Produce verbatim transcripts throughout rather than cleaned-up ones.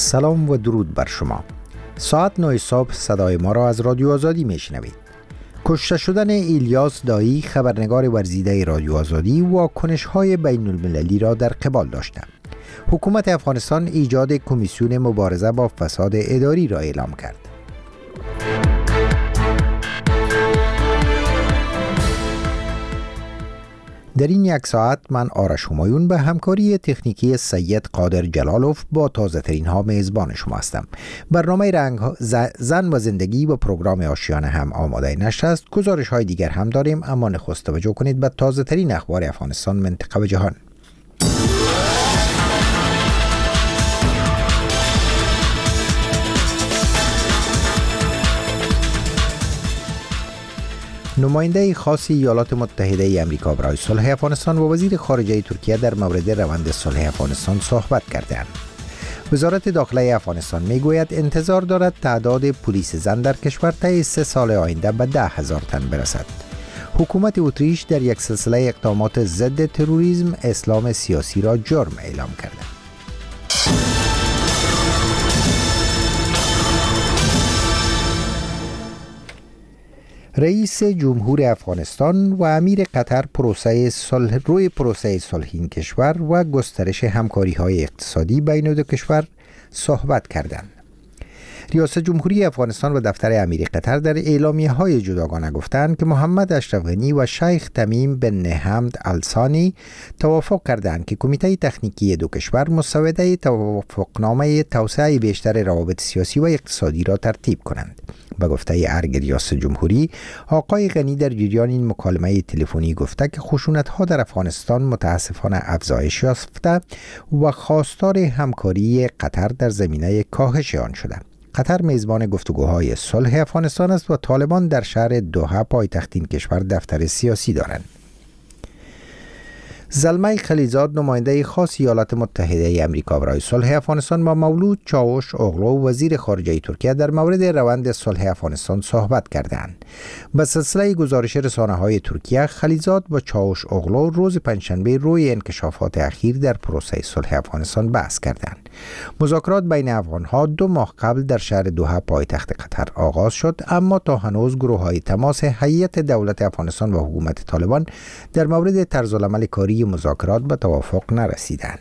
سلام و درود بر شما. ساعت نه صبح صدای ما را از رادیو آزادی میشنوید. کشته شدن ایلیاس دایی، خبرنگار ورزیده رادیو آزادی، واکنش‌های بین المللی را در قبال داشته. حکومت افغانستان ایجاد کمیسیون مبارزه با فساد اداری را اعلام کرد. در این یک ساعت من آرش همایون به همکاری تکنیکی سید قادر جلالوف با تازه ترین ها میزبان شما هستم. برنامه رنگ زن و زندگی و پروگرام آشیانه هم آماده نشر است. گزارش های دیگر هم داریم، اما نخست توجه کنید به تازه ترین اخبار افغانستان، منطقه و جهان. نماینده خاص ایالات متحده ای آمریکا برای صلح افغانستان و وزیر خارجه ترکیه در مورد روند صلح افغانستان صحبت کردند. وزارت داخله افغانستان میگوید انتظار دارد تعداد پلیس زن در کشور طی سه سال آینده به ده هزار تن برسد. حکومت اتریش در یک سلسله اقدامات ضد تروریسم اسلام سیاسی را جرم اعلام کرده. رئیس جمهور افغانستان و امیر قطر پروسه صلح روی پروسه صلح این کشور و گسترش همکاری‌های اقتصادی بین دو کشور صحبت کردند. ریاست جمهوری افغانستان و دفتر امیر قطر در اعلامیه‌های جداگانه گفتند که محمد اشرف غنی و شیخ تمیم بن حمد الثانی توافق کردند که کمیته تکنیکی دو کشور مسوده توافقنامه توسعه بیشتر روابط سیاسی و اقتصادی را ترتیب کنند. به گفته ارگ ریاست جمهوری، آقای غنی در جریان این مکالمه تلفنی گفته که خشونت‌ها در افغانستان متاسفانه افزایش یافته و خواستار همکاری قطر در زمینه کاهش آن شده. قطر میزبان گفتگوهای صلح افغانستان است و طالبان در شهر دوحه پایتخت این کشور دفتر سیاسی دارند. زلمه خلیزاد، نماینده خاص ایالات متحده ای آمریکا برای صلح افغانستان، با مولود چاوش اوغلو وزیر خارجه ترکیه در مورد روند صلح افغانستان صحبت کردند. به سلسله گزارش رسانه‌های ترکیه، خلیزاد با چاوش اوغلو روز پنجشنبه روی انکشافات اخیر در پروسه صلح افغانستان بحث کردند. مذاکرات بین افغان‌ها دو ماه قبل در شهر دوحه پایتخت قطر آغاز شد، اما تا هنوز گروه‌های تماس هیئت دولت افغانستان و حکومت طالبان در مورد طرزالعمل کاری مذاکرات به توافق نرسیدند.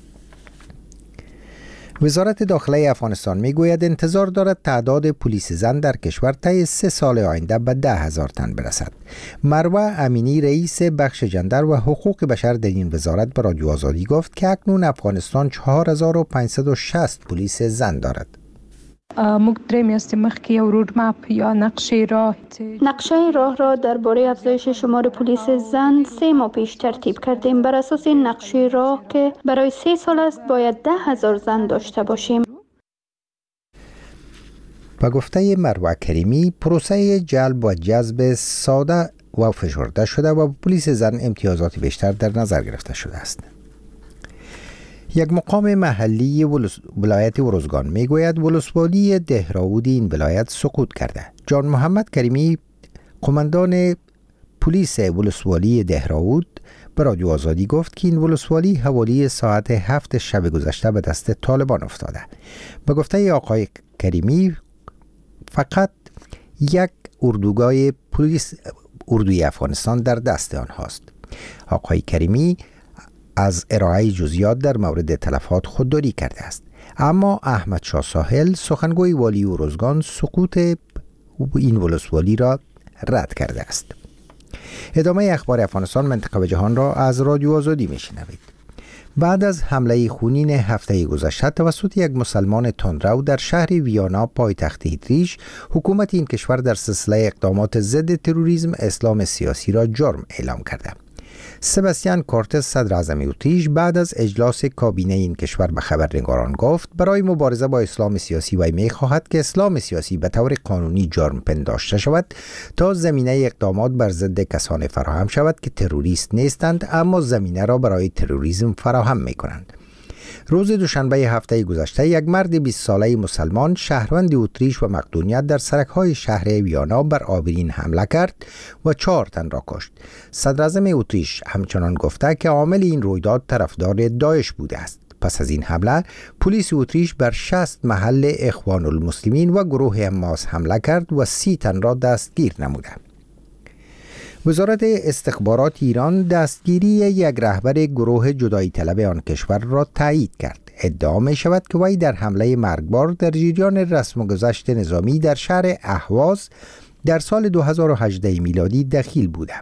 وزارت داخله افغانستان میگوید انتظار دارد تعداد پلیس زن در کشور طی سه سال آینده به ده هزار تن برسد. مروه امینی، رئیس بخش جندر و حقوق بشر در این وزارت، به رادیو آزادی گفت که اکنون افغانستان چهار هزار و پانصد و شصت پلیس زن دارد. موږ درې میاشتې مخکې یو رود مپ یا نقشه راه نقشه راه را درباره افزایش شمار پلیس زن سه ماه پیش ترتیب کردیم. بر اساس این نقشه راه که برای سه سال است باید ده هزار زن داشته باشیم. به گفته مروه کریمی، پروسه جلب و جذب ساده و فشرده شده و پلیس زن امتیازات بیشتر در نظر گرفته شده است. یک مقام محلی ولایت ارزگان میگوید ولسوالی دهراود این ولایت سقوط کرده. جان محمد کریمی، قماندان پلیس ولسوالی دهراود، به رادیو آزادی گفت که این ولسوالی حوالی ساعت هفت شب گذشته به دست طالبان افتاده. به گفته آقای کریمی، فقط یک اردوگاه پلیس اردوی افغانستان در دست آنهاست. آقای کریمی از ارائه جزئیات در مورد تلفات خودداری کرده است، اما احمد شاه ساحل، سخنگوی والی ارزگان، سقوط این ولسوالی را رد کرده است. ادامه اخبار افغانستان، منطقه و جهان را از رادیو آزادی میشنوید. بعد از حمله خونین هفته گذشته توسط یک مسلمان تندرو در شهر ویانا پایتخت اتریش، حکومت این کشور در سلسله اقدامات ضد تروریسم اسلام سیاسی را جرم اعلام کرده. سباستیان کورتز، صدر اعظم اتریش، بعد از اجلاس کابینه این کشور به خبرنگاران گفت برای مبارزه با اسلام سیاسی وی می‌خواهد که اسلام سیاسی به طور قانونی جرم پنداشته شود تا زمینه اقدامات بر ضد کسانی فراهم شود که تروریست نیستند اما زمینه را برای تروریسم فراهم می‌کنند. روز دوشنبه هفته گذشته یک مرد بیست ساله مسلمان شهروند اتریش و مقدونیه در سرک‌های شهر ویانا بر آبرین حمله کرد و چهار تن را کشت. صدراعظم اتریش همچنان گفته که عامل این رویداد طرفدار داعش بوده است. پس از این حمله پلیس اتریش بر شصت محل اخوان المسلمین و گروه حماس حمله کرد و سی تن را دستگیر نموده. وزارت استخبارات ایران دستگیری یک رهبر گروه جدایی طلب آن کشور را تایید کرد. ادعا می شود که وی در حمله مرگبار در جریان رسم و گذشت نظامی در شهر اهواز در سال دو هزار و هجده میلادی دخیل بوده.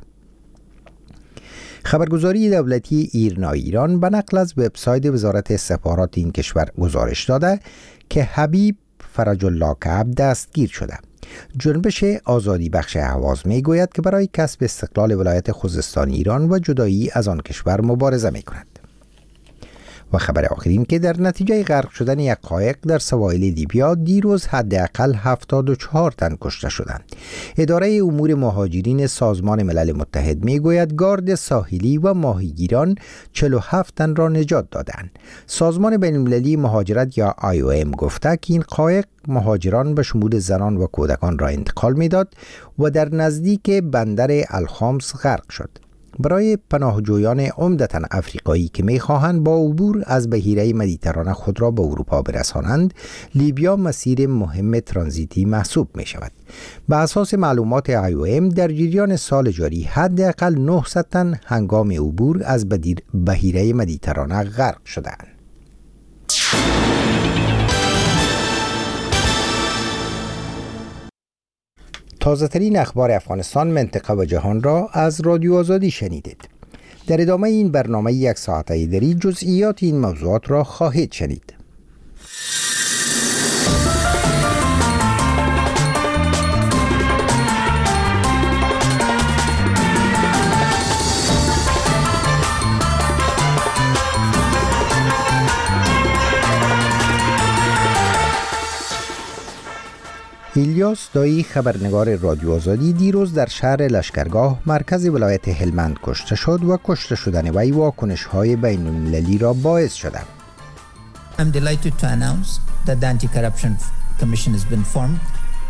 خبرگزاری دولتی ایرنا ایران به نقل از وبسایت وزارت استخبارات این کشور گزارش داده که حبیب فرج الله کعب دستگیر شده. جنبش آزادی بخش اهواز می گوید که برای کسب استقلال ولایت خوزستان ایران و جدایی از آن کشور مبارزه می کند. و خبر آخرین که در نتیجه غرق شدن یک قایق در سواحل لیبیا دیروز حداقل هفتاد و چهار تن کشته شدند. اداره امور مهاجرین سازمان ملل متحد میگوید گارد ساحلی و ماهیگیران چهل و هفت تن را نجات دادند. سازمان بین‌المللی مهاجرت یا آی او ام گفته که این قایق مهاجران به شمول زنان و کودکان را انتقال میداد و در نزدیک بندر الخامس غرق شد. برای پناهجویان عمدتاً افریقایی که می‌خواهند با عبور از بحیره مدیترانه خود را به اروپا برسانند، لیبیا مسیر مهم ترانزیتی محسوب می‌شود. به اساس معلومات آی او ام در جریان سال جاری حداقل نهصد تن هنگام عبور از بحیره مدیترانه غرق شدند. تازه ترین اخبار افغانستان، منطقه و جهان را از رادیو آزادی شنیدید. در ادامه این برنامه یک ساعته دری جزئیات این موضوعات را خواهید شنید. ایلیاس دایی خبرنگار رادیو آزادی دیروز در شهر لشکرگاه مرکز ولایت هلمند کشته شد و کشته شدن وی واکنش‌های بین‌المللی را باعث شد. I'm delighted to announce that the Anti-Corruption Commission has been formed.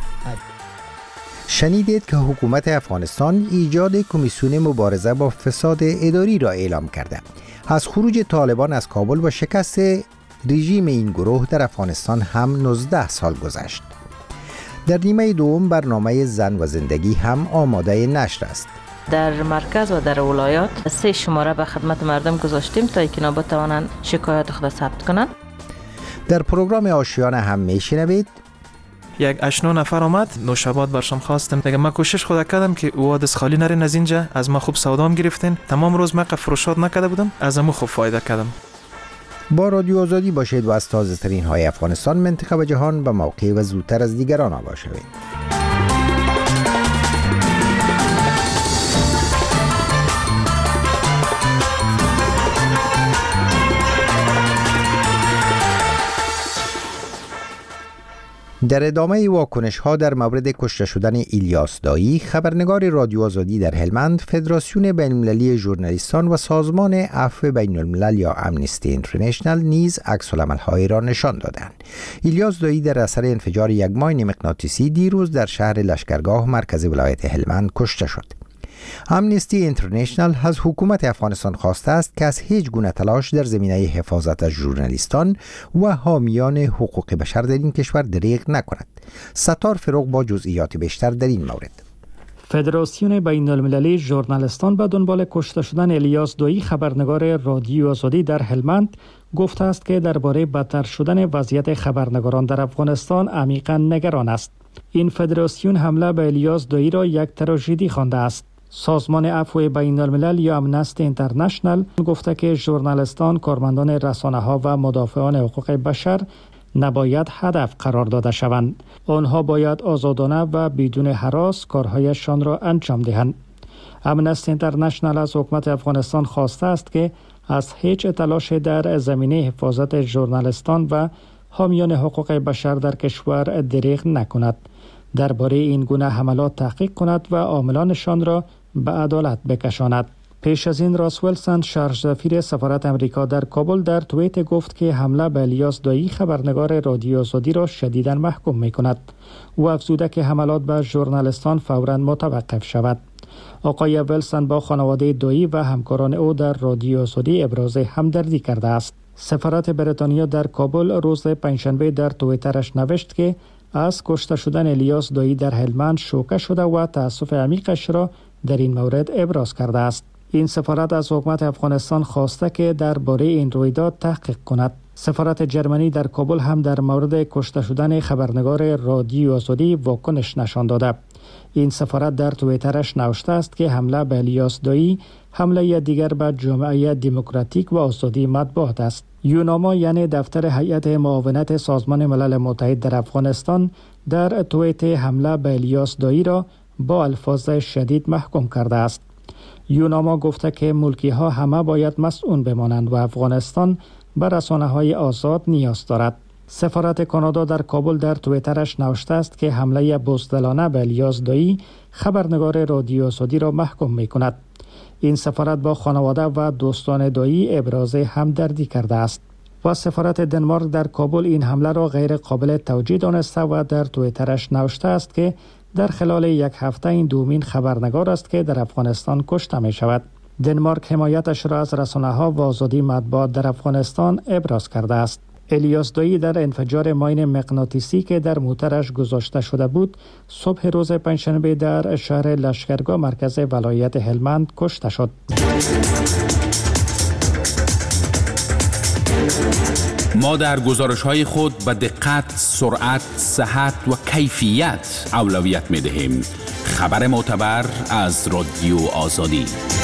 شنیدید که حکومت افغانستان ایجاد کمیسیون مبارزه با فساد اداری را اعلام کرده. از خروج طالبان از کابل و شکست رژیم این گروه در افغانستان هم نوزده سال گذشت. در نیمه دوم برنامه زن و زندگی هم آماده نشر است. در مرکز و در ولایات سه شماره به خدمت مردم گذاشتیم تا اینکه بتوانند شکایت خود ثبت کنند. در پروگرام آشیانه هم میشنوید یک اشنو نفر آمد، نوشاباد برشم خواستم. دیگه من کوشش خود کردم که او دست خالی نرین از اینجا. از ما خوب سودام گرفتین. تمام روز من فروشات نکرده بودم. از ما خوب فایده کردم. با رادیو آزادی باشید و از تازه ترین های افغانستان، منطقه و جهان به موقع و زودتر از دیگران آگاه شوید. در ادامه واکنش ها در مورد کشته شدن ایلیاس دایی، خبرنگار رادیو آزادی در هلمند، فدراسیون بین‌المللی ژورنالیستان و سازمان عفو بین‌الملل یا امنیستی اینترنشنال نیز عکس‌العمل‌های را نشان دادند. ایلیاس دایی در اثر انفجار یک ماین مغناطیسی دیروز در شهر لشکرگاه مرکز ولایت هلمند کشته شد. امنیستی اینترنشنال از حکومت افغانستان خواسته است که از هیچ گونه تلاش در زمینه حفاظت از ژورنالیستان و حامیان حقوق بشر در این کشور دریغ نکند. ستار فروغ با جزئیات بیشتر در این مورد. فدراسیون بین‌المللی ژورنالیستان به دنبال کشته شدن الیاس دایی خبرنگار رادیو آزادی در هلمند گفته است که درباره بدتر شدن وضعیت خبرنگاران در افغانستان عمیقاً نگران است. این فدراسیون حمله به الیاس دایی را یک تراژدی خوانده است. سازمان عفو بین‌الملل یا امنیستی اینترنشنال گفته که ژورنالیستان، کارمندان رسانه‌ها و مدافعان حقوق بشر نباید هدف قرار داده شوند. آنها باید آزادانه و بدون هراس کارهایشان را انجام دهند. امنیستی اینترنشنال از حکومت افغانستان خواسته است که از هیچ تلاش در زمینه حفاظت ژورنالیستان و حامیان حقوق بشر در کشور دریغ نکند. درباره این گونه حملات تحقیق کند و عاملانشان را به عدالت بکشاند. پیش از این راس ویلسون، شارژ سفیر سفارت امریکا در کابل، در توییت گفت که حمله به الیاس دایی خبرنگار رادیو آزادی را شدیداً محکوم می کند. او افزوده که حملات به ژورنالیستان فوراً متوقف شود. آقای ویلسون با خانواده دایی و همکاران او در رادیو آزادی ابراز همدردی کرده است. سفارت بریتانیا در کابل روز پنجشنبه در توییترش نوشت که از کشته شدن الیاس دایی در هلمند شوکه شده و تأسف عمیقش را در این مورد ابراز کرده است. این سفارت از حکومت افغانستان خواسته که درباره این رویداد تحقیق کند. سفارت جرمنی در کابل هم در مورد کشته شدن خبرنگار رادیو آزادی واکنش نشان داده. این سفارت در توییترش نوشته است که حمله به الیاس دایی حمله دیگر به جامعه دموکراتیک و آزادی مطبوعات است. یوناما یعنی دفتر هیئت معاونت سازمان ملل متحد در افغانستان در توییت حمله به الیاس دایی را با الفاظ شدید محکوم کرده است. یوناما گفته که ملکی ها همه باید مسئول بمانند و افغانستان به رسانه های آزاد نیاز دارد. سفارت کانادا در کابل در توییترش نوشته است که حمله بزدلانه به الیاس دایی خبرنگار رادیو آزادی را محکوم می کند. این سفارت با خانواده و دوستان دایی ابراز همدردی کرده است. و سفارت دنمارک در کابل این حمله را غیر قابل توجیه دانسته و در توییترش نوشته است که در خلال یک هفته این دومین خبرنگار است که در افغانستان کشته می شود. دنمارک حمایتش را از رسانه‌ها و آزادی مطبوعات در افغانستان ابراز کرده است. الیاس دایی در انفجار ماین مغناطیسی که در موترش گذاشته شده بود، صبح روز پنجشنبه در شهر لشکرگاه مرکز ولایت هلمند کشته شد. ما در گزارش‌های خود به دقت، سرعت، صحت و کیفیت اولویت می‌دهیم. خبر معتبر از رادیو آزادی.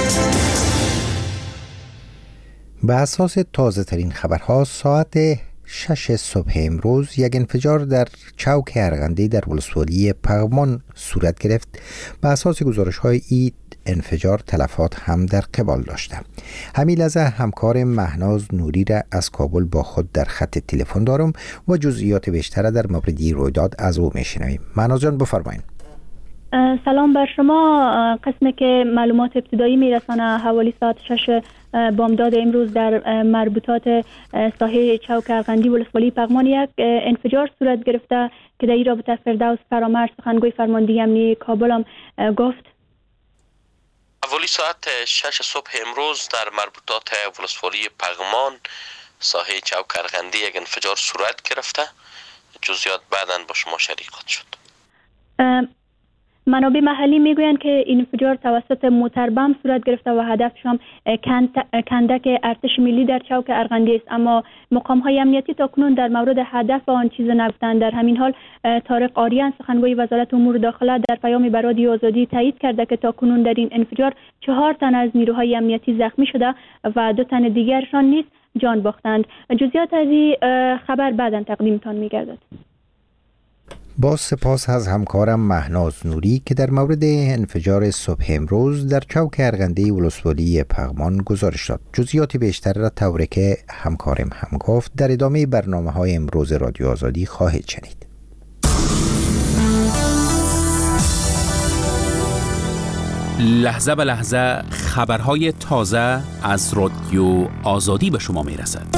به اساس تازه ترین خبرها ساعت شش صبح امروز یک انفجار در چوک ارغندی در ولسوالی پغمان صورت گرفت. به اساس گزارش های این انفجار تلفات هم در قبال داشته. همین لحظه همکار مهناز نوری را از کابل با خود در خط تلفن دارم و جزئیات بیشتر در مورد این رویداد از او میشنویم. مهناز جان بفرمایید. سلام بر شما. قسمی که معلومات ابتدایی میرسانه حوالی ساعت شش بامداد امروز در مربوطات ساحه چوک ارغندی ولسوالی پغمان یک انفجار صورت گرفته که در این رابطه فردوس فرامرز سخنگوی فرماندهی امنیتی کابل هم گفت. حوالی ساعت شش صبح امروز در مربوطات ولسوالی پغمان ساحه چوک ارغندی یک انفجار صورت گرفته. جزئیات بعداً با شما شریک خواهد شد. منابع محلی میگویند که این انفجار توسط موتر بم صورت گرفته و هدفش هم کندک ارتش ملی در چوک ارغندی است، اما مقام های امنیتی تاکنون در مورد هدف آن چیز نگفتند. در همین حال طارق آریان سخنگوی وزارت امور داخله در پیامی به رادیو آزادی تایید کرده که تاکنون در این انفجار چهار تن از نیروهای امنیتی زخمی شده و دو تن دیگرشان نیز جان باختند. جزئیات از این خبر بعداً تقدیمتان میگردد. با سپاس از همکارم مهناز نوری که در مورد انفجار صبح امروز در چوک ارغندی ولسوالی پغمان گزارش داد. جزئیات بیشتر را طوری که همکارم هم گفت در ادامه برنامه های امروز رادیو آزادی خواهید شنید. لحظه به لحظه خبرهای تازه از رادیو آزادی به شما می رسد.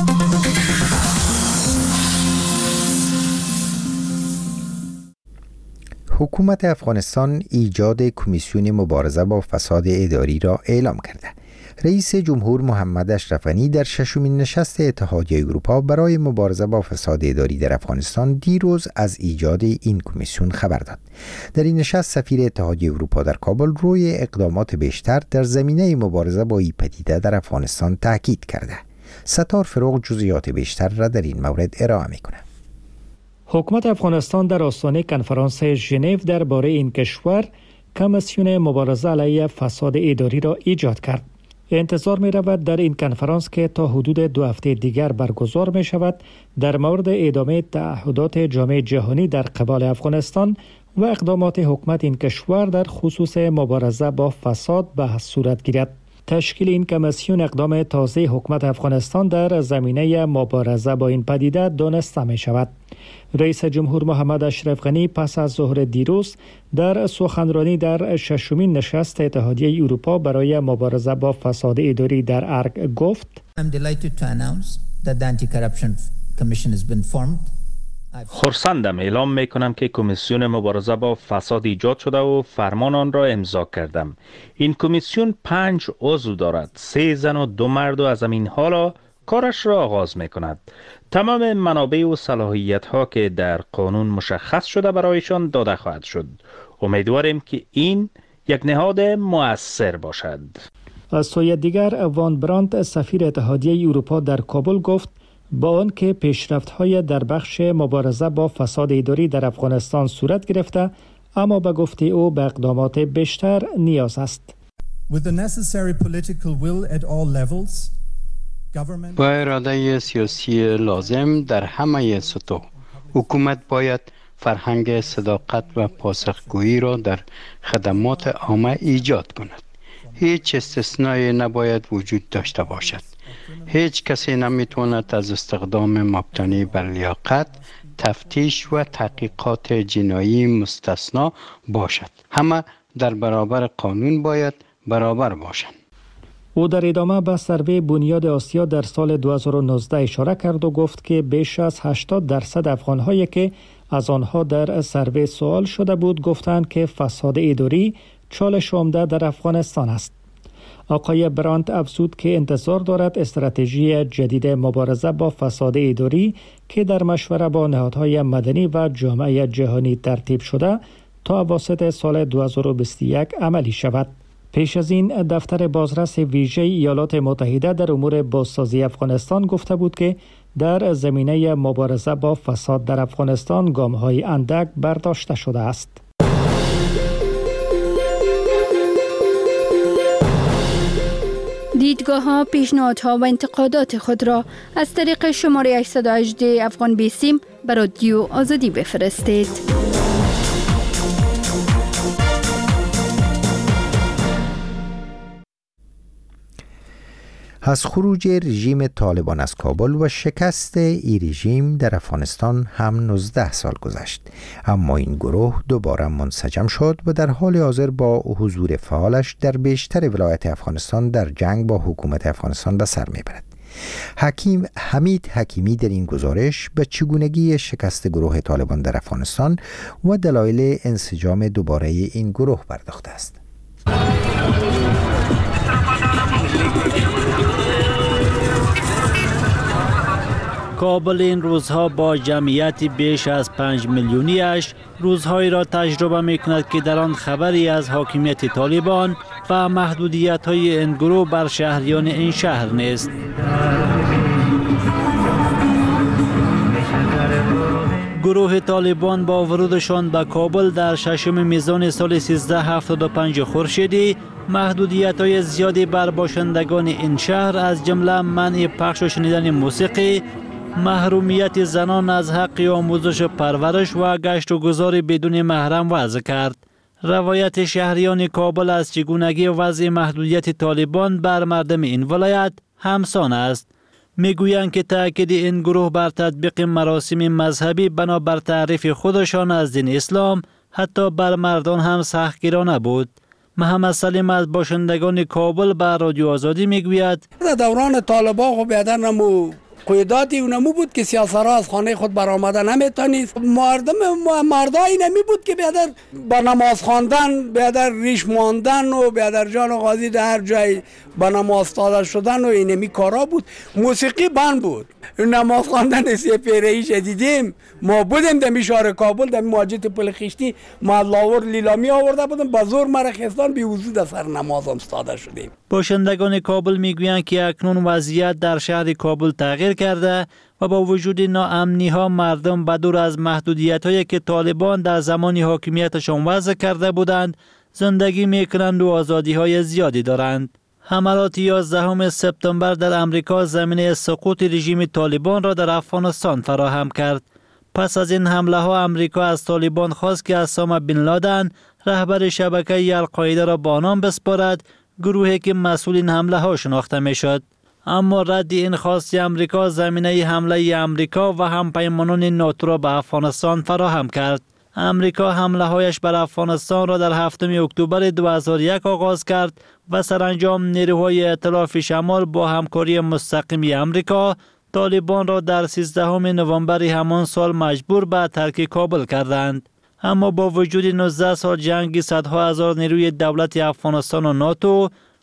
حکومت افغانستان ایجاد کمیسیون مبارزه با فساد اداری را اعلام کرده. رئیس جمهور محمد اشرف غنی در ششمین نشست اتحادیه اروپا برای مبارزه با فساد اداری در افغانستان دیروز از ایجاد این کمیسیون خبر داد. در این نشست سفیر اتحادیه اروپا در کابل روی اقدامات بیشتر در زمینه مبارزه با این پدیده در افغانستان تاکید کرده. ستار فروغ جزئیات بیشتر را در این مورد ارائه می‌کند. حکومت افغانستان در آستانه کنفرانس ژنو درباره این کشور کمیسیون مبارزه علیه فساد اداری را ایجاد کرد. انتظار می رود در این کنفرانس که تا حدود دو هفته دیگر برگزار می شود در مورد ادامه تعهدات جامعه جهانی در قبال افغانستان و اقدامات حکومت این کشور در خصوص مبارزه با فساد بحث صورت گیرد. تشکیل این کمیسیون اقدام تازه حکومت افغانستان در زمینه مبارزه با این پدیده دانسته می شود. رئیس جمهور محمد اشرف غنی پس از ظهر دیروز در سخنرانی در ششمین نشست اتحادیه اروپا برای مبارزه با فساد اداری در ارگ گفت: I'm delighted to announce that the Anti-Corruption Commission has been formed. خرسندم اعلام می کنم که کمیسیون مبارزه با فساد ایجاد شده و فرمان آن را امضا کردم. این کمیسیون پنج عضو دارد، سه زن و دو مرد و از همین حالا کارش را آغاز می کند. تمام منابع و صلاحیت ها که در قانون مشخص شده برایشان داده خواهد شد. امیدواریم که این یک نهاد مؤثر باشد. از سوی دیگر وان برانت سفیر اتحادیه اروپا در کابل گفت با آنکه پیشرفت‌های در بخش مبارزه با فساد اداری در افغانستان صورت گرفته، اما به گفته او به اقدامات بیشتر نیاز است. با اراده سیاسی لازم در همه سطوح، حکومت باید فرهنگ صداقت و پاسخگویی را در خدمات عامه ایجاد کند. هیچ استثنایی نباید وجود داشته باشد. هیچ کسی نمیتواند از استخدام مبتنی بر لیاقت، تفتیش و تحقیقات جنایی مستثنا باشد. همه در برابر قانون باید برابر باشند. او در ادامه به سروی بنیاد آسیا در سال دو هزار و نوزده اشاره کرد و گفت که بیش از هشتاد درصد افغان‌هایی که از آنها در سروی سوال شده بود گفتند که فساد اداری چالش عمده در افغانستان است. آقای برانت افزود که انتظار دارد استراتژی جدید مبارزه با فساد اداری که در مشوره با نهادهای مدنی و جامعه جهانی ترتیب شده تا اواسط سال دو هزار و بیست و یک عملی شود. پیش از این دفتر بازرس ویژه ایالات متحده در امور بازسازی افغانستان گفته بود که در زمینه مبارزه با فساد در افغانستان گام‌های اندک برداشته شده است. دیدگاه‌ها، پیشنهادها و انتقادات خود را از طریق شماره هشت یک هشت افغان بیسیم به رادیو آزادی بفرستید. از خروج رژیم طالبان از کابل و شکست این رژیم در افغانستان هم نوزده سال گذشت، اما این گروه دوباره منسجم شد و در حال حاضر با حضور فعالش در بیشتر ولایت افغانستان در جنگ با حکومت افغانستان به سر میبرد. حکیم حمید حکیمی در این گزارش به چگونگی شکست گروه طالبان در افغانستان و دلایل انسجام دوباره این گروه پرداخته است. کابل این روزها با جمعیت بیش از پنج میلیونیش روزهایی را تجربه می کند که در آن خبری از حاکمیت طالبان و محدودیت های این گروه بر شهریان این شهر نیست. گروه طالبان با ورودشان به کابل در ششم میزان سال سیزده هفتاد و پنج خورشیدی محدودیت های زیادی بر باشندگان این شهر از جمله منع پخش و شنیدن موسیقی، محرومیت زنان از حق آموزش پرورش و گشت و گذار بدون محرم وضع کرد. روایت شهریان کابل از چگونگی وضع محدودیت طالبان بر مردم این ولایت همسان است. میگویند که تأکید این گروه بر تطبیق مراسم مذهبی بنابر تعریف خودشان از دین اسلام حتی بر مردان هم سختگیرانه بود. محمد سلیم از باشندگان کابل به رادیو آزادی میگوید در دوران طالبان خب بیادر نمو قیداتی اونمو بود که سیاسرها از خانه خود برآمده نمیتونید. مردم مردایی نمی بود که بیادر با نماز خواندن، بیادر ریش ماندن و بیادر جان و غازی در هر جای با نماز داده شدن و اینمی کارا بود. موسیقی بند بود. نماز خواندن سی پیرهی شدیدیم. ما بودیم در شهر کابل در مواجهت پل خشتی ما لاور لیلامی آورده بودم با زور مرخستان بی وجود سر نماز استاده شدیم. باشندگان کابل میگویند که اکنون وضعیت در شهر کابل تغییر کرده و با وجود ناامنی ها مردم بدور از محدودیت هایی که طالبان در زمان حاکمیتشان وضع کرده بودند زندگی میکنند و آزادی های زیادی دارند. حملات یازدهم سپتامبر در امریکا زمینه سقوط رژیم طالبان را در افغانستان فراهم کرد. پس از این حمله ها امریکا از طالبان خواست که اسامه بن لادن رهبر شبکه القاعده را به آنان بسپارد، گروهی که مسئول این حمله ها شناخته می شد. اما رد این خواست امریکا زمینه حمله امریکا و همپیمانان ناتو را به افغانستان فراهم کرد. امریکا حمله هایش بر افغانستان را در هفتم اکتبر دو هزار و یک آغاز کرد و سرانجام نیروهای ائتلاف شمال با همکاری مستقیم امریکا طالبان را در سیزدهم نوامبر همان سال مجبور به ترک کابل کردند. اما با وجود نوزده سال جنگ صدها هزار نیروی دولت افغانستان و ناتو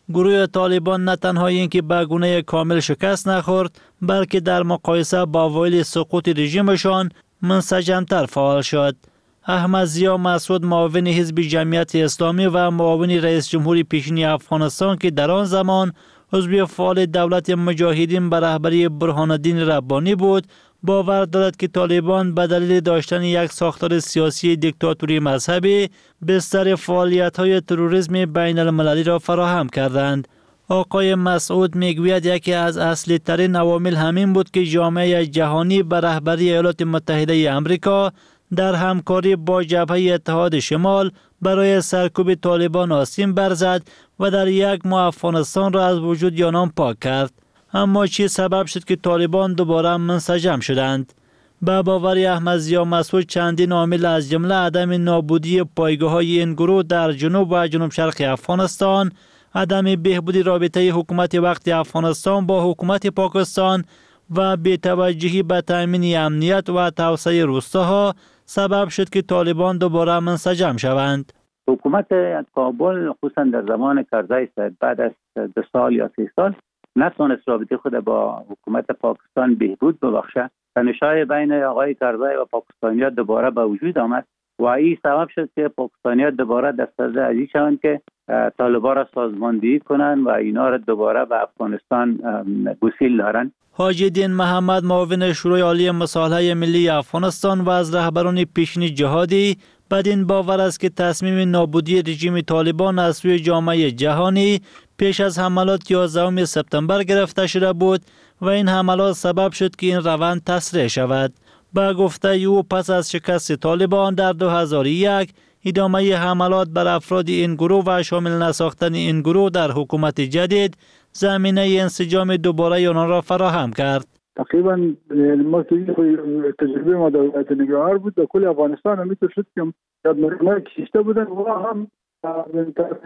گروه طالبان نه تنها اینکه به گونه کامل شکست نخورد، بلکه در مقایسه با اوایل سقوط رژیمشان منسجمتر فعال شد. احمد ضیا مسعود، معاون حزب جمعیت اسلامی و معاون رئیس جمهور پیشین افغانستان که در آن زمان عضو فعال دولت مجاهدین به رهبری برهان الدین ربانی بود، باور دارد که طالبان به دلیل داشتن یک ساختار سیاسی دیکتاتوری مذهبی بستر فعالیت‌های تروریسم بین المللی را فراهم کردند. آقای مسعود میگوید یکی از اصلی ترین عوامل همین بود که جامعه جهانی به رهبری ایالات متحده آمریکا در همکاری با جبهه اتحاد شمال برای سرکوب طالبان آستین برزد و در یک ماه افغانستان را از وجود آنان پاک کرد. اما چی سبب شد که طالبان دوباره منسجم شدند؟ به باور احمد ضیا مسعود چندین عامل از جمله عدم نابودی پایگاه‌های این گروه در جنوب و جنوب شرق افغانستان، عدم بهبودی رابطه حکومت وقت افغانستان با حکومت پاکستان و بی‌توجهی به تأمین امنیت و توسعه روستاها سبب شد که طالبان دوباره منسجم شوند. حکومت کابل خصوصا در زمان کرزی بعد از دو سال یا سه سال نتونست رابطه خود با حکومت پاکستان بهبود ببخشه. تنش‌های بین آقای کرزی و پاکستانیان دوباره به وجود آمد و این سبب شد که پاکستانیان دوباره دست از ازی شوند که طالبان را سازماندهی کنند و اینا را دوباره به افغانستان گسیل دارند. حاجی الدین محمد، معاون شورای عالی مصالحه ملی افغانستان و از رهبران پیشین جهادی، بدین باور است که تصمیم نابودی رژیم طالبان از سوی جامعه جهانی پیش از حملات یازدهم سپتامبر گرفته شده بود و این حملات سبب شد که این روند تسریع شود. با گفته او پس از شکست طالبان در دو هزار و یک ادامه حملات بر افراد این گروه و شامل نساختن این گروه در حکومت جدید زمینه انسجام دوباره آنها را فراهم کرد. تقریبا ما که تجربه ما دولت نگهار بود در کل افغانستان هم میتونست شد که یاد مرمه کشیشته بودن و هم من طرف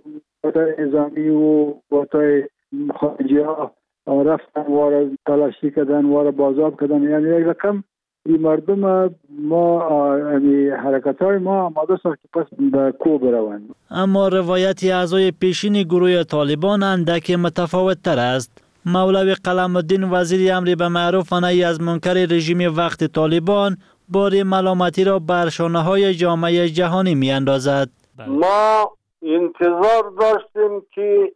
باتای نظامی و باتای خارجی ها رفتن و را تلاشی کردن و را بازاب کردن. یعنی یک رقم این مردم ما یعنی حرکت های ما آماده ساخت که پس به کو بروند. اما روایت اعضای پیشین گروه طالبان اندک متفاوت تر است. مولوی قلم الدین، وزیر امر به معروف و نهی از منکر رژیم وقت طالبان، بار ملامتی را بر شانه های جامعه جهانی می اندازد. ما انتظار داشتیم که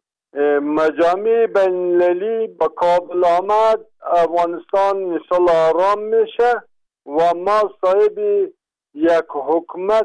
مجامع بین المللی به کابل آمد، افغانستان انشالله آرام میشه و ما صاحب یک حکومت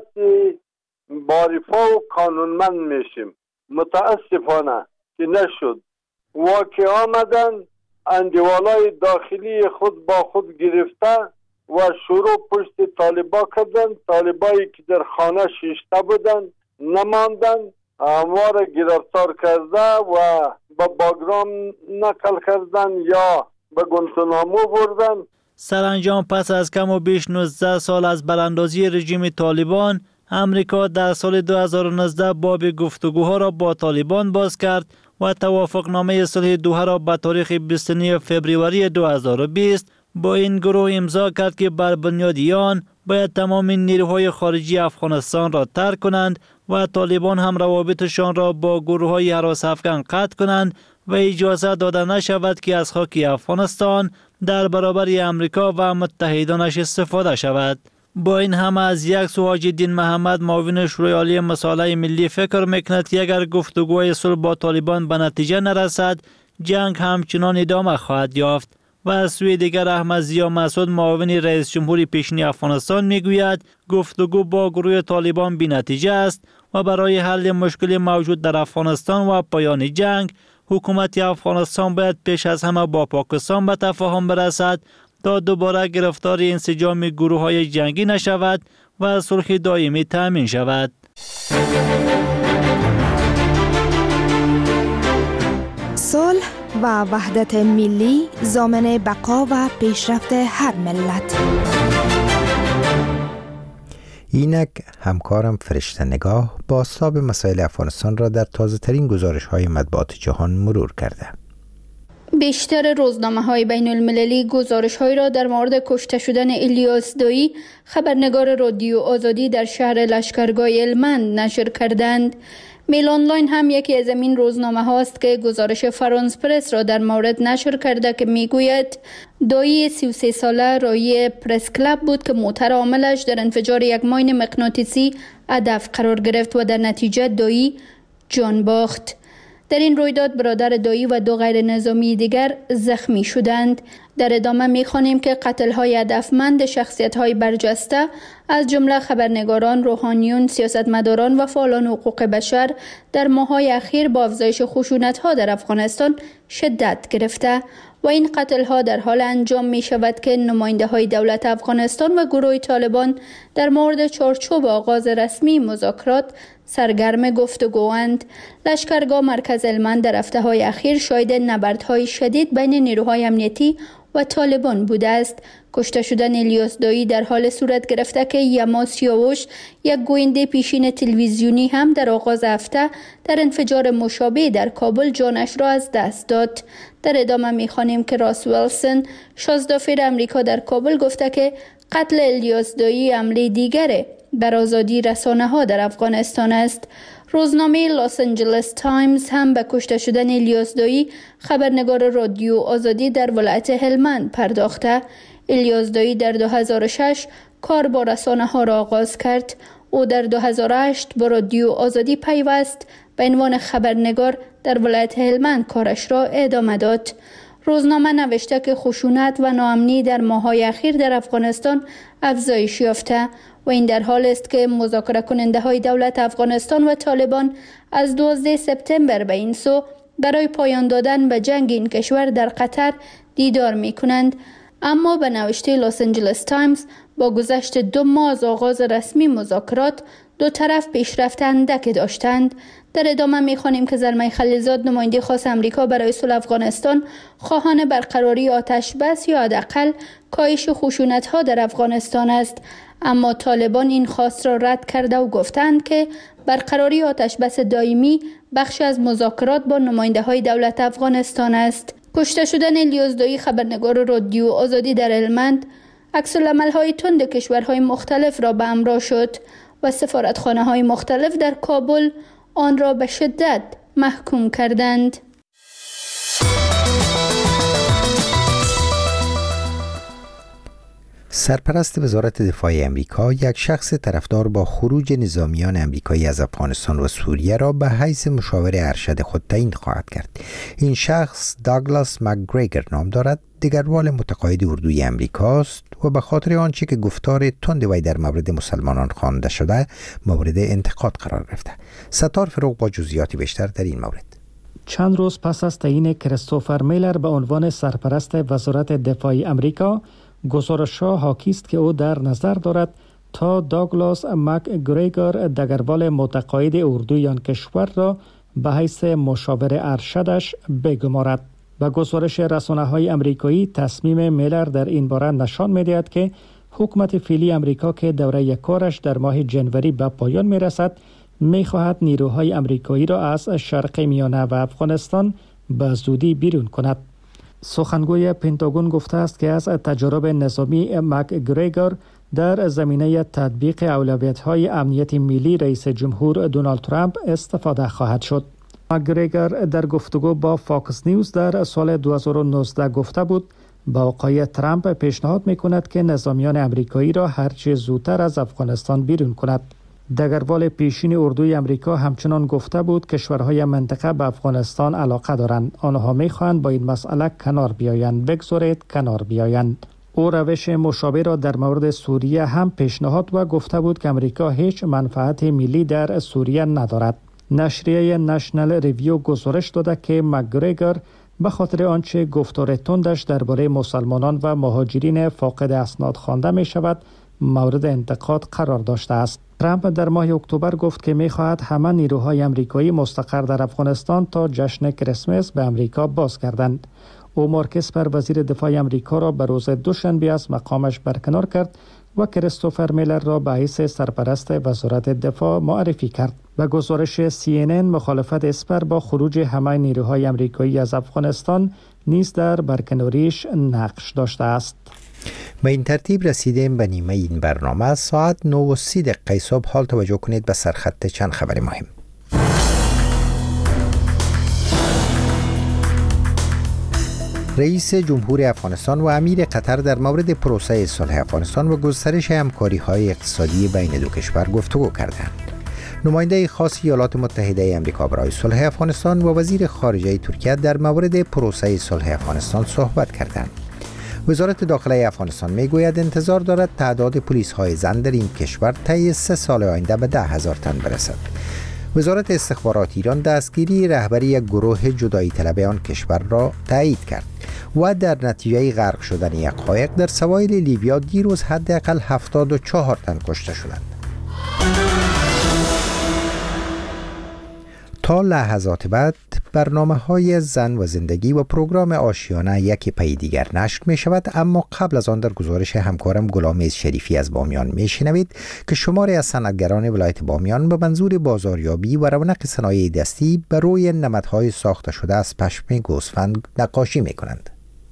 باریفا و قانونمند میشیم. متاسفانه که نشد. واقع آمدن اندیوالای داخلی خود با خود گرفته و شروع پشت طالبا کردن. طالبایی که در خانه شیشته بودن نماندن، اموار گرفتار کرده و به باگرام نقل کردن یا به گوانتانامو بردن. سرانجام پس از کم و بیش نوزده سال از براندازی رژیم طالبان، امریکا در سال دو هزار و نوزده باب گفتگوها را با طالبان باز کرد و توافقنامه صلح دوحه را به تاریخ بیست و نه فوریه دو هزار و بیست با این گروه امضا کرد که بر بنیاد آن باید تمام نیروهای خارجی افغانستان را ترک کنند و طالبان هم روابطشان را با گروه‌های هراس افکن قطع کنند و اجازه داده نشود که از خاک افغانستان در برابر امریکا و متحدانش استفاده شود. با این همه از یک سو حاجی الدین محمد، معاون شورای عالی مصالحه ملی، فکر میکند که اگر گفتگوهای صلح با طالبان به نتیجه نرسد، جنگ همچنان ادامه خواهد یافت. و از سوی دیگر احمد ضیا مسعود، معاون رئیس جمهور پیشین افغانستان، میگوید گفتگو با گروه طالبان بی نتیجه است و برای حل مشکل موجود در افغانستان و پایان جنگ، حکومت افغانستان باید پیش از همه با پاکستان به تفاهم برسد تا دوباره گرفتار انسجام گروه های جنگی نشود و صلح دائمی تامین شود. صلح و وحدت ملی ضامن بقا و پیشرفت هر ملت. اینک همکارم فرشته نگاه بازتاب مسائل افغانستان را در تازه ترین گزارش های مطبوعات جهان مرور کرده. بیشتر روزنامه های بین المللی گزارش های را در مورد کشته شدن الیاس دایی، خبرنگار رادیو آزادی در شهر لشکرگاه هلمند نشر کردند. میل آنلاین هم یکی از این روزنامه هاست که گزارش فرانس پرس را در مورد نشر کرده که میگوید دایی سی و سه ساله رایی پرس کلاب بود که موتر عاملش در انفجار یک ماین مغناطیسی هدف قرار گرفت و در نتیجه دایی جان باخت. در این رویداد برادر دایی و دو غیر نظامی دیگر زخمی شدند. در ادامه می‌خوانیم که قتل‌های هدفمند شخصیت‌های برجسته از جمله خبرنگاران، روحانیون، سیاستمداران و فعالان حقوق بشر در ماه‌های اخیر با افزایش خشونت‌ها در افغانستان شدت گرفته و این قتل‌ها در حال انجام می‌شود که نماینده‌های دولت افغانستان و گروه طالبان در مورد چارچوب آغاز رسمی مذاکرات سرگرم گفتگواند. لشکرگاه مرکز هلمند در هفته‌های اخیر شاهد نبردهای شدید بین نیروهای امنیتی و طالبان بوده است. کشته شدن الیاس دایی در حال صورت گرفته که یما سیاوش، یک گوینده پیشین تلویزیونی، هم در آغاز هفته در انفجار مشابه در کابل جانش را از دست داد. در ادامه می‌خوانیم که راس ویلسون، شازدافیر امریکا در کابل، گفته که قتل الیاس دایی حمله دیگره بر آزادی رسانه‌ها در افغانستان است. روزنامه لاس آنجلس تایمز هم به کشته شدن الیاس دایی، خبرنگار رادیو آزادی در ولایت هلمند، پرداخته. الیاس دایی در دو هزار و شش کار با رسانه‌ها را آغاز کرد. او در دو هزار و هشت با رادیو آزادی پیوست، به عنوان خبرنگار در ولایت هلمند کارش را ادامه داد. روزنامه نوشته که خشونت و ناامنی در ماه‌های اخیر در افغانستان افزایش یافته و این در حال است که مذاکره کننده های دولت افغانستان و طالبان از دوازده سپتامبر به این سو برای پایان دادن به جنگ این کشور در قطر دیدار می کنند. اما به نوشته لاس آنجلس تایمز با گذشت دو ماه از آغاز رسمی مذاکرات دو طرف پیشرفت اندک داشتند. در ادامه می‌خوانیم که زلمه خلیلزاد، نماینده خاص امریکا برای صلح افغانستان، خواهان برقراری آتش بس یا حداقل کاهش خشونت‌ها در افغانستان است، اما طالبان این خواست را رد کرده و گفتند که برقراری آتش بس دائمی بخش از مذاکرات با نماینده‌های دولت افغانستان است. کشته شدن الیاس دایی، خبرنگار رادیو آزادی در هلمند، عکس‌العمل‌های تند کشورهای مختلف را به همراه شد و سفارتخانه‌های مختلف در کابل آن را به شدت محکوم کردند. سرپرست وزارت دفاع امریکا یک شخص طرفدار با خروج نظامیان امریکایی از افغانستان و سوریه را به حیث مشاور ارشد خود تعیین خواهد کرد. این شخص داگلاس مکگریگر نام دارد، دگروال متقاعد اردوی امریکاست و به خاطر آنچه که گفتار تند وی در مورد مسلمانان خوانده شده مورد انتقاد قرار گرفته. ستار فروغ با جزئیات بیشتر در این مورد. چند روز پس از تعیین کریستوفر میلر به عنوان سرپرست وزارت دفاع امریکا، گزارش‌ها حاکی است که او در نظر دارد تا داگلاس مکگریگر، دگروال متقاعد اردوی آن کشور را به حیث مشاور ارشدش بگمارد. و گزارش رسانه‌های امریکایی تصمیم میلر در این باره نشان می‌دهد که حکومت فعلی امریکا که دوره کارش در ماه جنوری به پایان می‌رسد، می‌خواهد نیروهای امریکایی را از شرق میانه و افغانستان به زودی بیرون کند. سخنگوی پنتاگون گفته است که از تجارب نظامی مکگریگر در زمینه تطبیق اولویت‌های امنیت ملی رئیس جمهور دونالد ترامپ استفاده خواهد شد. مکگریگر در گفتگو با فاکس نیوز در سال دو هزار و نوزده گفته بود با آقای ترامپ پیشنهاد می‌کند که نظامیان امریکایی را هرچه زودتر از افغانستان بیرون کند. دگروال پیشین اردوی امریکا همچنان گفته بود کشورهای منطقه به افغانستان علاقه دارند. آنها می‌خواهند با این مسئله کنار بیایند. بگذارید کنار بیایند. او روش مشابه را در مورد سوریه هم پیشنهاد و گفته بود که امریکا هیچ منفعت ملی در سوریه ندارد. نشریه نشنل ریویو گزارش داده که مکگریگر به خاطر آنچه گفتار تندش درباره مسلمانان و مهاجرین فاقد اسناد خوانده می شود مورد انتقاد قرار داشته است. ترامپ در ماه اکتبر گفت که می خواهد همه نیروهای امریکایی مستقر در افغانستان تا جشن کریسمس به امریکا بازگردند. او مارک اسپر وزیر دفاع امریکا را به روز دوشنبه از مقامش برکنار کرد و کریستوفر میلر را به حیث سرپرست وزارت دفاع معرفی کرد. و گزارش سی ان ان مخالفت اسپر با خروج همه نیروهای امریکایی از افغانستان نیز در برکناریش نقش داشته است. به این ترتیب رسیدیم به نیمه این برنامه. ساعت نه و سی دقیقه صبح. حال توجه کنید به سرخط چند خبر مهم. رئیس جمهور افغانستان و امیر قطر در مورد پروسه صلح افغانستان و گسترش همکاری‌های اقتصادی بین دو کشور گفتگو کردند. نماینده خاص ایالات متحده آمریکا برای صلح افغانستان و وزیر خارجه ترکیه در مورد پروسه صلح افغانستان صحبت کردند. وزارت داخله افغانستان میگوید انتظار دارد تعداد پلیس های زن در این کشور طی سه سال آینده به ده هزار تن برسد. وزارت استخبارات ایران دستگیری رهبری یک گروه جدایی طلب آن کشور را تایید کرد و در نتیجه غرق شدن یک قایق در سواحل لیبیا دیروز حداقل هفتاد و چهار تن کشته شدند. تا لحظات بعد برنامه های زن و زندگی و پروگرام آشیانه یکی پی دیگر نشر می شود، اما قبل از آن در گزارش همکارم غلامعز شریفی از بامیان می شنوید که شماری از صنعتگران ولایت بامیان به منظور بازاریابی و رونق صنایع دستی بر روی نمدهای ساخته شده از پشم گوسفند نقاشی می کنند.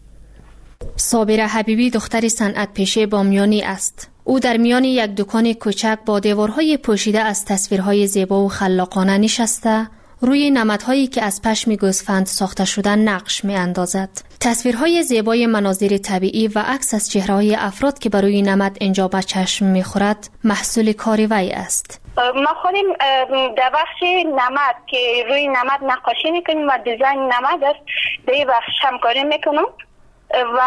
صابره حبیبی دختری صنعت پیشه بامیانی است. او در میان یک دکان کوچک با دیوارهای پوشیده از تصویرهای زیبا و خلاقانه نشسته، روی نمدهایی که از پشم گوسفند ساخته شدن نقش می اندازد. تصویرهای زیبای مناظر طبیعی و عکس از چهره‌های افراد که بر روی نمد اینجا به چشم می خورد محصول کار وی است. ما خودیم در بخش نمد که روی نمد نقاشی میکنیم و دیزاین نمد است، در این بخش همکاری میکنم و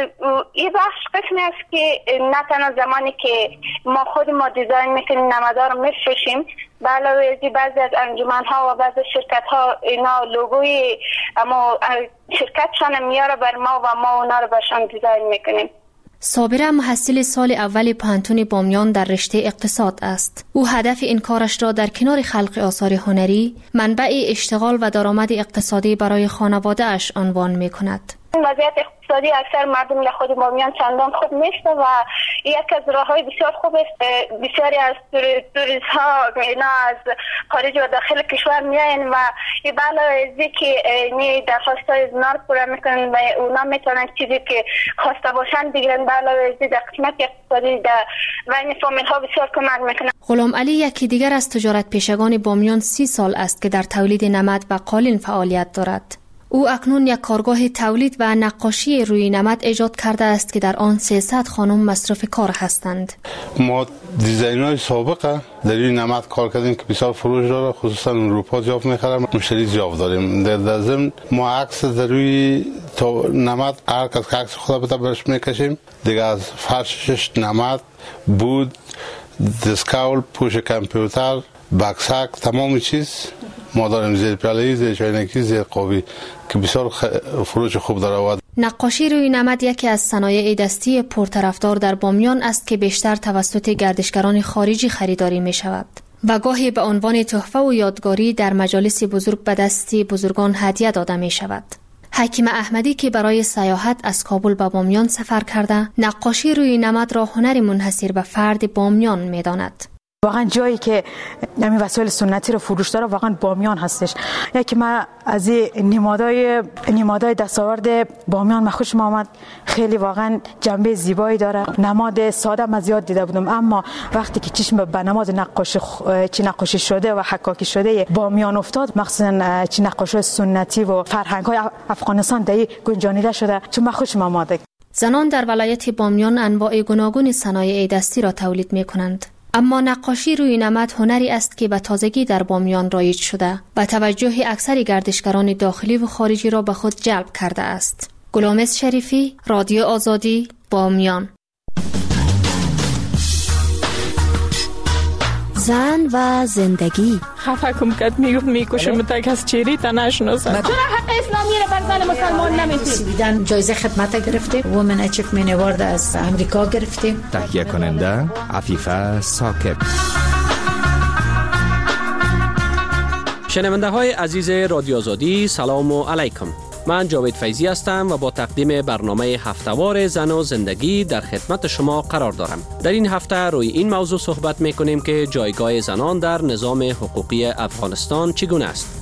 این بخش قسمی است که نه تنها زمانی که ما خود ما دیزاین میکنیم نمدها رو میفروشیم، به علاوه از بعضی از انجمن‌ها و بعضی شرکت ها اینا لوگوی اما شرکتشان میاره بر ما و ما اونا رو برشان دیزاین میکنیم. صابره محصل سال اول پانتون بامیان در رشته اقتصاد است. او هدف این کارش را در کنار خلق آثار هنری منبع اشتغال و درآمد اقتصادی برای خانواده اش عنوان میکند. وضعیت اقتصادی اکثر مردم در خود بامیان چندان خوب نیست و یک از راه‌های بسیار خوب است. بسیاری از توریست ها اینا از خارج و داخل کشور میاین و این بالا ازی که نی درخواستای زنا رو پورا میکنن و اونا میتونن چیزی که خواسته باشن بگیرن. بالا ازی در قسمت اقتصادی در بین فامیل ها بسیار کمک میکنن. غلام علی یکی دیگر از تجارت پیشگان بامیان سی سال است که در تولید نمد و قالین فعالیت دارد. او اکنون یک کارگاه تولید و نقاشی روی نمد ایجاد کرده است که در آن سیصد خانم مصرف کار هستند. ما دیزاین‌های سابقه در این نمد کار کردیم که بسیار فروش داره، خصوصا اروپا زیاد می‌خرن، مشتری زیاد داریم. در ضمن ما عکس در روی نمد هر کس که عکس خود بده برش میکشیم. دیگه از فرشش نمد بود، دسکاول، پوش کامپیوتر، بکسک، تمام چیز ما داریم. زیر پیاله‌ای، زیر چاینکی، زیر قابی که بسیار فروش خوب داره. نقاشی روی نمد یکی از صنایع دستی پرطرفدار در بامیان است که بیشتر توسط گردشگران خارجی خریداری می شود و گاهی به عنوان تحفه و یادگاری در مجالس بزرگ به دستی بزرگان هدیه داده می شود. حکیم احمدی که برای سیاحت از کابل به بامیان سفر کرده، نقاشی روی نمد را هنر منحصر به فرد بامیان می داند. واقعا جایی که همین وسایل سنتی رو فروش داره واقعا بامیان هستش. یکی من از این نمادای نمادای دستاورد بامیان من خوشم آمد، خیلی واقعا جنبه زیبایی داره. نماد ساده من زیاد دیده بودم، اما وقتی که چشم به نماد نقاشی چی نقاشی شده و حکاکی شده بامیان افتاد، مخصوصا چی نقاشی سنتی و فرهنگ های افغانستان در گنجانیده شده، چون من خوشم آمده. زنان در ولایت بامیان انواع گوناگون صنایع دستی را تولید می‌کنند. اما نقاشی روی نمد هنری است که به تازگی در بامیان رایج شده و توجه اکثر گردشگران داخلی و خارجی را به خود جلب کرده است. غلامعز شریفی، رادیو آزادی، بامیان. زن و زندگی. خفه کم کد میگفت میکشم تا کس چیری تا نشناسم. چرا حق اسلامی رو بر زن مسلمان نمیدید؟ سویدن جایزه خدمت گرفته، وومن اچیومنت اوارد از امریکا گرفتیم. تهیه کننده عفیفه ساکب. شنونده های عزیز رادیو آزادی، سلام و علیکم. من جاوید فیضی هستم و با تقدیم برنامه هفته‌وار زن و زندگی در خدمت شما قرار دارم. در این هفته روی این موضوع صحبت می‌کنیم که جایگاه زنان در نظام حقوقی افغانستان چگونه است.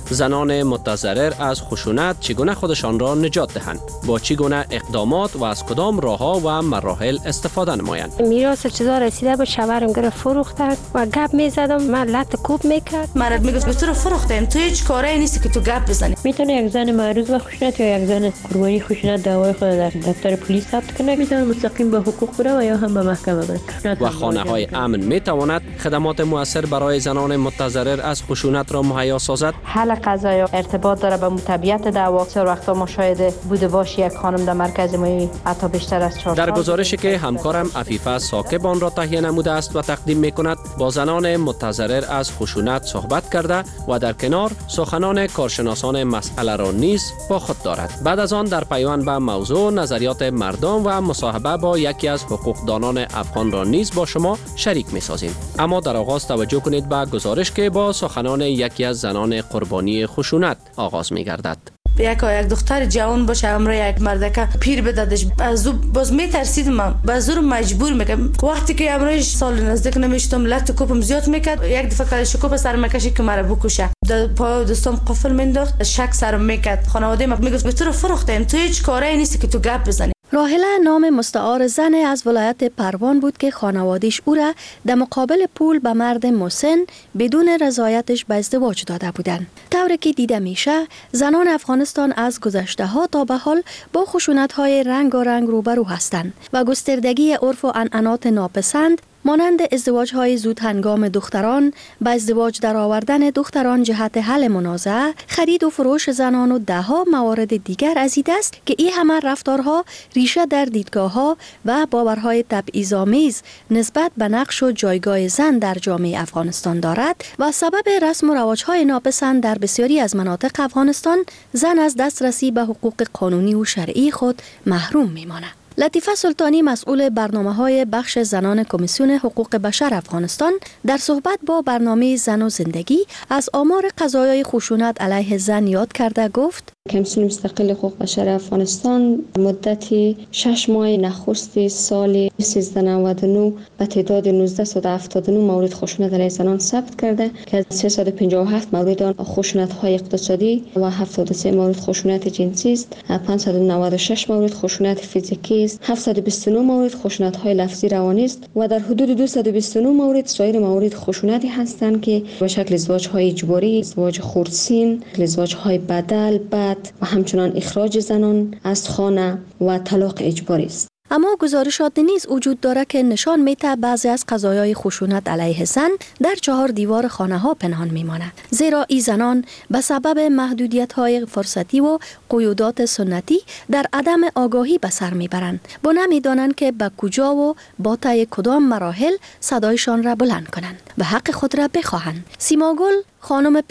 زنان متضرر از خشونت چگونه خودشان را نجات دهند، با چگونه اقدامات و از کدام راهها و مراحل استفاده نمایند. میراث چیزا رسیده بود، شوهرم گرفت فروختن و گپ میزدم، من لط کوب میکرد. مرد میگفت به تو رو فروختیم، تو هیچ کاری نیستی که تو گپ بزنی. میتونه یک زن معروض به خشونت یا یک زن قربانی خشونت دعوای خود در دفتر پلیس ثبت کنه، میتونه مستقیم به حقوق بره و یا هم به محکمه بره. و خانه های امن میتواند خدمات مؤثر برای زنان متضرر از خشونت را مهیا سازد. حل قضایا ارتباط داره به طبیعت دعوا. سر وقتا مشاهده بوده باشه یک خانم در مرکز ما حتی بیشتر از چهار در گزارشی که همکارم عفیفه ثاقب آن را تهیه نموده است و تقدیم میکند، با زنان متضرر از خشونت صحبت کرده و در کنار سخنان کارشناسان مسئله را نیز با خود دارد. بعد از آن در پیوند به موضوع نظریات مردم و مصاحبه با یکی از حقوقدانان افغان را نیز با شما شریک می‌سازیم. اما در آغاز توجه کنید به گزارش که با سخنان یکی از زنان قربانی خشونت آغاز می‌گردد. یک یک دختر جوان باشه امروز یک مردکه پیر بدادش، از او باز میترسیدم، من باز رو مجبور میکنم. وقتی که امروز سال نزدیک نمیشتم لط کوپم زیاد میکرد، یک دفعه کار شکوپ سر مکشی که مرا بکشه، در پای دستم قفل مینداخت، شک سرم میکرد. خانواده ما میگفت به تو رو فروختیم، تو هیچ کاری نیستی که تو گپ بزنی. راهله نام مستعار زن از ولایت پروان بود که خانواده‌اش او را در مقابل پول به مرد مسن بدون رضایتش به ازدواج داده بودند. طوری که دیده میشه زنان افغانستان از گذشته ها تا به حال با خشونت‌های رنگ و رنگ روبرو هستند و گستردگی عرف و عنعنات ناپسند مانند ازدواج‌های زود هنگام دختران، به ازدواج درآوردن دختران جهت حل منازعه، خرید و فروش زنان و ده‌ها موارد دیگر از این است که این همه رفتارها ریشه در دیدگاه‌ها و باورهای تبعیض‌آمیز نسبت به نقش و جایگاه زن در جامعه افغانستان دارد و سبب رسم و رواج‌های ناپسند در بسیاری از مناطق افغانستان زن از دسترسی به حقوق قانونی و شرعی خود محروم می‌ماند. لطیفه سلطانی مسئول برنامه‌های بخش زنان کمیسیون حقوق بشر افغانستان در صحبت با برنامه زن و زندگی از آمار قضایای خشونت علیه زن یاد کرده گفت: کمیسیون مستقل حقوق بشر افغانستان مدتی شش ماه نخست سال سیزده نود و نه به تعداد نوزده هفتاد و نه مورد خشونت علیه زنان ثبت کرده که از سیصد و پنجاه و هفت مورد آن خشونت‌های اقتصادی و هفتاد و سه مورد خشونت جنسی است، پانصد و نود و شش مورد خشونت فیزیکی است، هفتصد و بیست و نه مورد خشونت‌های لفظی روانی است و در حدود دویست و بیست و نه مورد سایر موارد خشونتی هستند که به شکل ازدواج‌های اجباری، ازدواج خردسین، ازدواج‌های بدل، بد و همچنان اخراج زنان از خانه و طلاق اجباری است. اما گزارشات نیز وجود داره که نشان میده بعضی از قضایای خشونت علیه زن در چهار دیوار خانه ها پنهان میماند، زیرا این زنان به سبب محدودیت های فرصتی و قیودات سنتی در عدم آگاهی به سر میبرند و نمیدانند که به کجا و با طی کدام مراحل صدایشان را بلند کنند و حق خود را بخواهند. سیما گل خانم